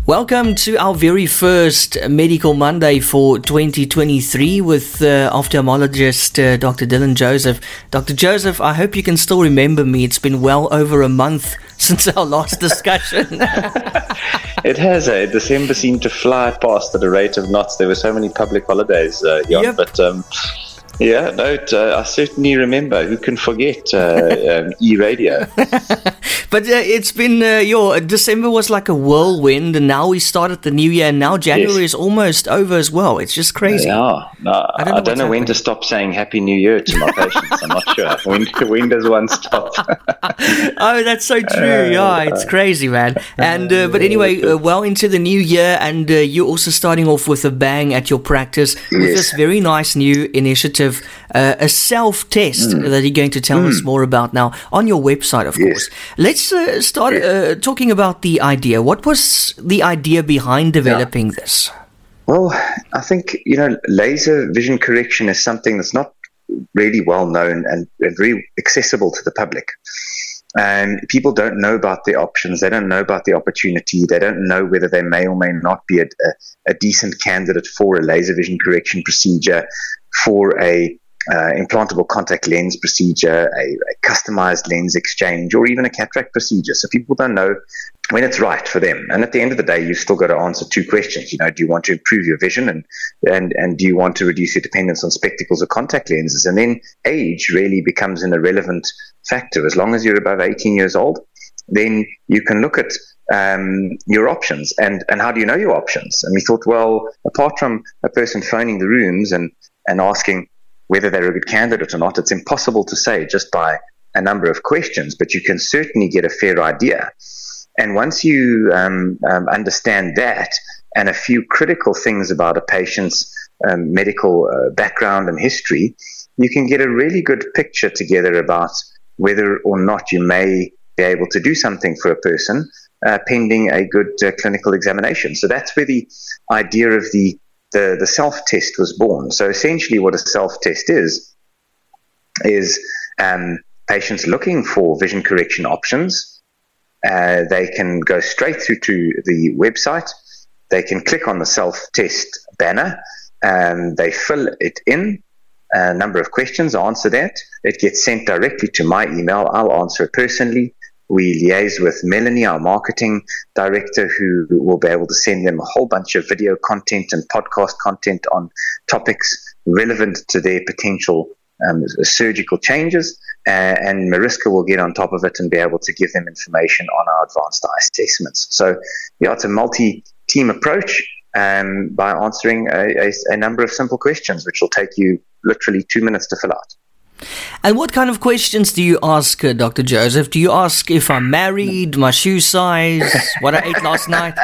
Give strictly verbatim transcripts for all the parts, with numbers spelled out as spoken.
Welcome to our very first Medical Monday for twenty twenty-three with uh, ophthalmologist uh, Doctor Dylan Joseph. Doctor Joseph, I hope you can still remember me. It's been well over a month since our last discussion. It has, eh? December seemed to fly past at a rate of knots. There were so many public holidays, uh, Jan, yep. but... Um, Yeah, no, it, uh, I certainly remember. Who can forget uh, um, e-radio? But uh, it's been, uh, your December was like a whirlwind, and now we started the new year, and now January yes. is almost over as well. It's just crazy. Yeah, no, I don't know, I don't know when to stop saying Happy New Year to my patients. I'm not sure. When, when does one stop? Oh, that's so true. Yeah, it's crazy, man. And uh, But anyway, uh, well into the new year, and uh, you're also starting off with a bang at your practice with yes. this very nice new initiative. Uh, a self-test mm. that you're going to tell mm. us more about now on your website, of yes. course. Let's uh, start uh, talking about the idea. What was the idea behind developing yeah. this? Well, I think, you know, laser vision correction is something that's not really well known and, and very accessible to the public. And people don't know about the options. They don't know about the opportunity. They don't know whether they may or may not be a, a, a decent candidate for a laser vision correction procedure, for a uh, implantable contact lens procedure, a, a customized lens exchange, or even a cataract procedure. So people don't know when it's right for them. And at the end of the day, you've still got to answer two questions. You know, do you want to improve your vision, and and and do you want to reduce your dependence on spectacles or contact lenses? And then age really becomes an irrelevant factor. As long as you're above eighteen years old, then you can look at um, your options. And, and how do you know your options? And we thought, well, apart from a person phoning the rooms and, and asking whether they're a good candidate or not, it's impossible to say just by a number of questions, but you can certainly get a fair idea. And once you um, um, understand that and a few critical things about a patient's um, medical uh, background and history, you can get a really good picture together about whether or not you may be able to do something for a person uh, pending a good uh, clinical examination. So that's where the idea of the, the, the self-test was born. So essentially what a self-test is, is um, patients looking for vision correction options. Uh, they can go straight through to the website. They can click on the self-test banner, and they fill it in. A number of questions, answer that. It gets sent directly to my email. I'll answer it personally. We liaise with Melanie, our marketing director, who will be able to send them a whole bunch of video content and podcast content on topics relevant to their potential um, surgical changes. Uh, and Mariska will get on top of it and be able to give them information on our advanced eye assessments. So, yeah, it's a multi-team approach um, by answering a, a, a number of simple questions, which will take you literally two minutes to fill out. And what kind of questions do you ask, uh, Doctor Joseph? Do you ask if I'm married, my shoe size, what I ate last night?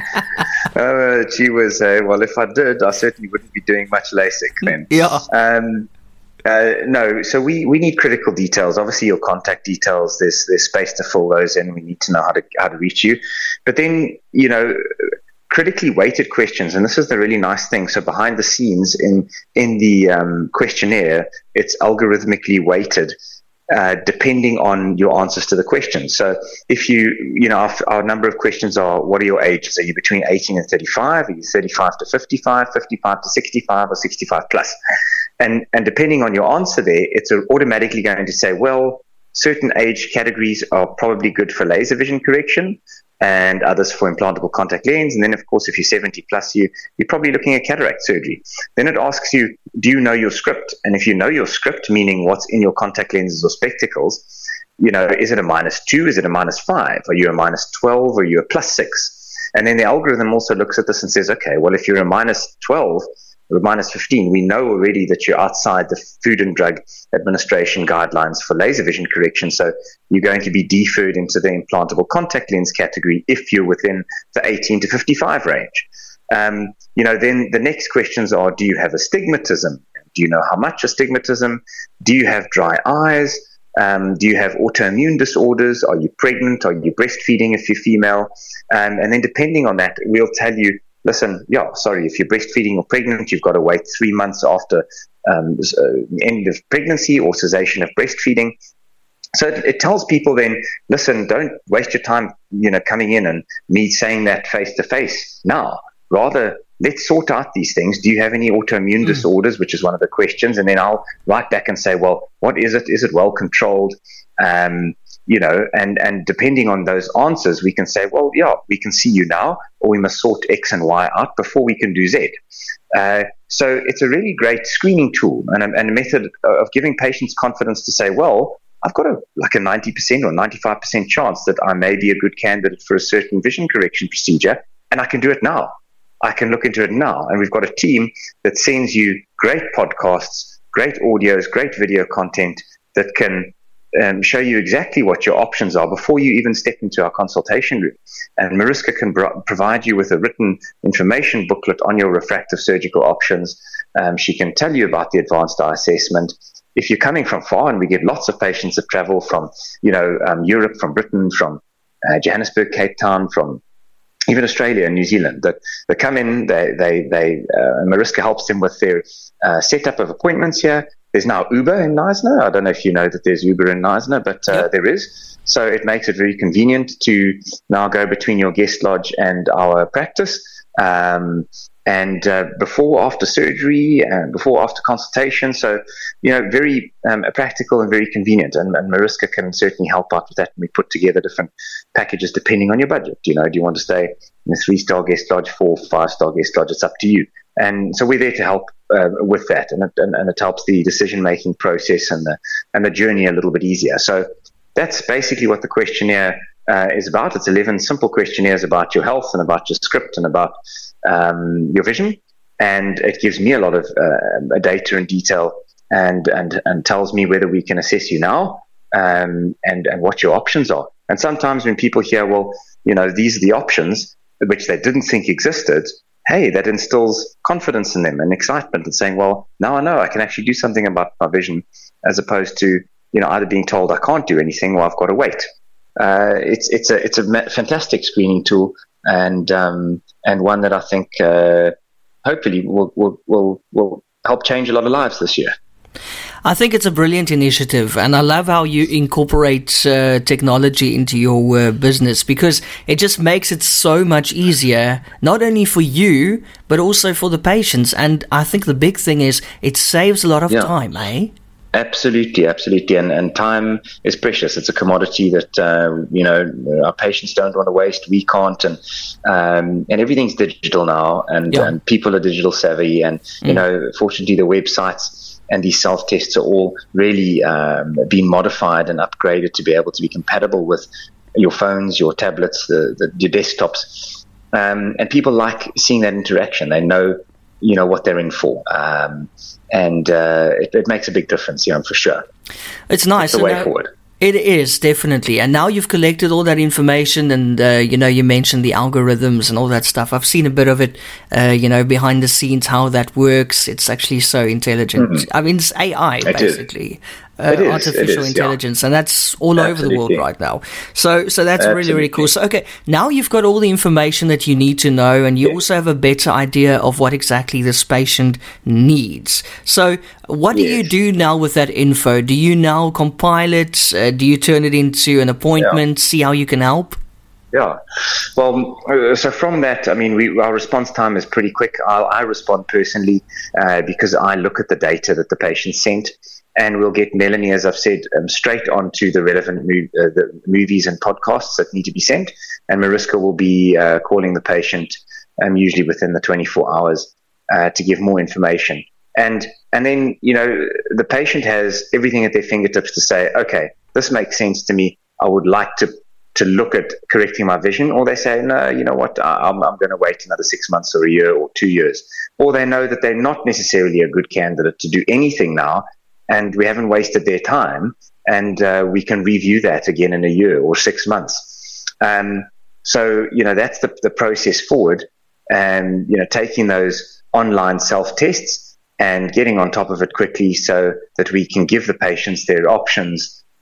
Oh, gee whiz, uh, well, if I did, I certainly wouldn't be doing much LASIK then. Yeah. Um, uh, no, so we, we need critical details. Obviously, your contact details, there's there's space to fill those in. We need to know how to how to reach you. But then, you know, critically weighted questions, and this is the really nice thing. So behind the scenes in in the um, questionnaire, it's algorithmically weighted uh, depending on your answers to the questions. So if you, you know, our, our number of questions are, what are your ages? Are you between eighteen and thirty-five? Are you thirty-five to fifty-five, fifty-five to sixty-five, or sixty-five plus? And and depending on your answer there, it's automatically going to say, well, certain age categories are probably good for laser vision correction, and others for implantable contact lens. And then, of course, if you're seventy plus, you, you're probably looking at cataract surgery. Then it asks you, do you know your script? And if you know your script, meaning what's in your contact lenses or spectacles, you know, is it a minus two? Is it a minus five? Are you a minus twelve? Or are you a plus six? And then the algorithm also looks at this and says, okay, well, if you're a minus twelve, or minus fifteen, we know already that you're outside the Food and Drug Administration guidelines for laser vision correction, so you're going to be deferred into the implantable contact lens category if you're within the eighteen to fifty-five range. Um, you know, then the next questions are, do you have astigmatism? Do you know how much astigmatism? Do you have dry eyes? Um, do you have autoimmune disorders? Are you pregnant? Are you breastfeeding if you're female? Um, and then depending on that, we'll tell you, listen, yeah, sorry, if you're breastfeeding or pregnant, you've got to wait three months after um, uh, end of pregnancy or cessation of breastfeeding. So it, it tells people then, listen, don't waste your time, you know, coming in and me saying that face to face now. Rather, let's sort out these things. Do you have any autoimmune mm. disorders, which is one of the questions? And then I'll write back and say, well, what is it? Is it well controlled? Um, you know, and, and depending on those answers, we can say, well, yeah, we can see you now, or we must sort X and Y out before we can do Z. Uh, so it's a really great screening tool and a, and a method of giving patients confidence to say, well, I've got a like a ninety percent or ninety-five percent chance that I may be a good candidate for a certain vision correction procedure, and I can do it now. I can look into it now. And we've got a team that sends you great podcasts, great audios, great video content that can um, show you exactly what your options are before you even step into our consultation room. And Mariska can bro- provide you with a written information booklet on your refractive surgical options. Um, she can tell you about the advanced eye assessment. If you're coming from far, and we get lots of patients that travel from, you know, um, Europe, from Britain, from uh, Johannesburg, Cape Town, from even Australia and New Zealand, that they come in, they, they, they uh, Mariska helps them with their uh, setup of appointments here. There's now Uber in Knysna. I don't know if you know that there's Uber in Knysna, but uh, yep. there is. So it makes it very convenient to now go between your guest lodge and our practice. Um, and uh, before, after surgery, and before, after consultation. So, you know, very um, practical and very convenient. And, and Mariska can certainly help out with that. And we put together different packages depending on your budget. You know, do you want to stay in a three-star guest lodge, four, five-star guest lodge? It's up to you. And so we're there to help uh, with that. And it, and, and it helps the decision-making process and the, and the journey a little bit easier. So that's basically what the questionnaire uh, is about. It's eleven simple questionnaires about your health and about your script and about um, your vision. And it gives me a lot of uh, data and detail and, and, and tells me whether we can assess you now um, and, and what your options are. And sometimes when people hear, well, you know, these are the options which they didn't think existed, hey, that instills confidence in them and excitement and saying, well, now I know I can actually do something about my vision, as opposed to, you know, either being told I can't do anything or I've got to wait. Uh, it's it's a it's a fantastic screening tool, and um, and one that I think uh, hopefully will, will will will help change a lot of lives this year. I think it's a brilliant initiative, and I love how you incorporate uh, technology into your uh, business, because it just makes it so much easier, not only for you, but also for the patients. And I think the big thing is it saves a lot of yeah. time, eh? Absolutely, absolutely. And, and time is precious. It's a commodity that, uh, you know, our patients don't want to waste. We can't. And um, and everything's digital now, and, yeah. and people are digital savvy. And, you mm. know, fortunately, the websites and these self-tests are all really um, being modified and upgraded to be able to be compatible with your phones, your tablets, the, the, your desktops. Um, and people like seeing that interaction. They know, you know, what they're in for. Um, and uh, it, it makes a big difference, you know, for sure. It's nice. It's the way uh, forward. It is, definitely. And now you've collected all that information, and, uh, you know, you mentioned the algorithms and all that stuff. I've seen a bit of it, uh, you know, behind the scenes, how that works. It's actually so intelligent. Mm-hmm. I mean, it's A I, it basically. Uh, it is, artificial it is, intelligence, yeah. and that's all Absolutely. over the world right now. So, so that's Absolutely. really, really cool. So, okay, now you've got all the information that you need to know, and you yes. also have a better idea of what exactly this patient needs. So, what do yes. you do now with that info? Do you now compile it? Uh, do you turn it into an appointment? Yeah. See how you can help? Yeah. Well, uh, so from that, I mean, we, our response time is pretty quick. I'll, I respond personally uh, because I look at the data that the patient sent. And we'll get Melanie, as I've said, um, straight onto the relevant mo- uh, the movies and podcasts that need to be sent. And Mariska will be uh, calling the patient um, usually within the twenty-four hours uh, to give more information. And and then, you know, the patient has everything at their fingertips to say, okay, this makes sense to me. I would like to to look at correcting my vision. Or they say, no, you know what, I'm, I'm going to wait another six months or a year or two years. Or they know that they're not necessarily a good candidate to do anything now, and we haven't wasted their time, and uh, we can review that again in a year or six months. Um, so, you know, that's the, the process forward, and, you know, taking those online self-tests and getting on top of it quickly so that we can give the patients their options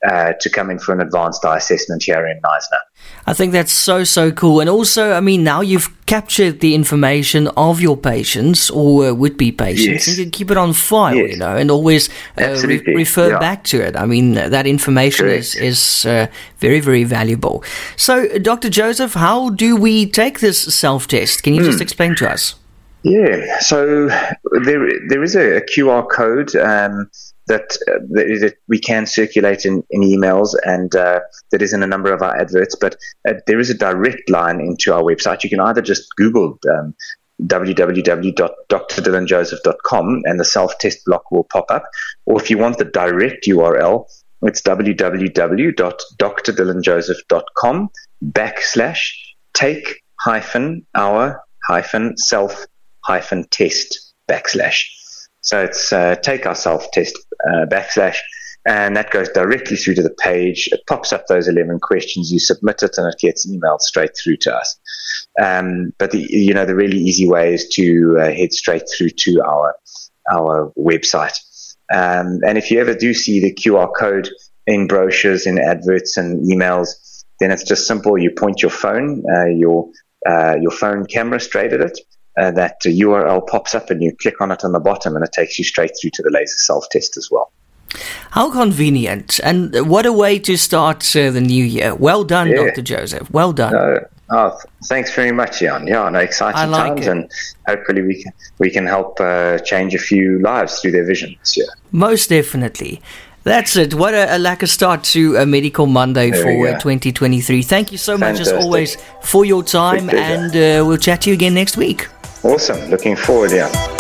uh, to come in for an advanced eye assessment here in Knysna. I think that's so, so cool. And also, I mean, now you've captured the information of your patients or uh, would-be patients. Yes. And you can keep it on file, yes. you know, and always uh, re- refer yeah. back to it. I mean, that information Correct. is, is uh, very, very valuable. So, Doctor Joseph, how do we take this self-test? Can you mm. just explain to us? Yeah, so there there is a, a Q R code um, that, uh, that we can circulate in, in emails, and uh, that is in a number of our adverts, but uh, there is a direct line into our website. You can either just Google um, w w w dot d r dylan joseph dot com and the self-test block will pop up, or if you want the direct U R L, it's w w w dot d r dylan joseph dot com backslash take hyphen our hyphen self hyphen test backslash. So it's uh, take our self-test uh, backslash, and that goes directly through to the page. It pops up those eleven questions. You submit it, and it gets emailed straight through to us. Um, but the you know the really easy way is to uh, head straight through to our our website. Um, and if you ever do see the Q R code in brochures, in adverts, and emails, then it's just simple. You point your phone, uh, your uh, your phone camera straight at it. Uh, that uh, U R L pops up and you click on it on the bottom and it takes you straight through to the laser self-test as well. How convenient, and what a way to start uh, the new year. Well done, yeah. Doctor Joseph. Well done. Uh, oh, thanks very much, Jan. Yeah, no, exciting like times, it. And hopefully we can, we can help uh, change a few lives through their vision this year. Most definitely. That's it. What a, a lekker start to a Medical Monday there for uh, twenty twenty-three. Thank you so Fantastic. much, as always, for your time, and uh, we'll chat to you again next week. Awesome. Looking forward, yeah.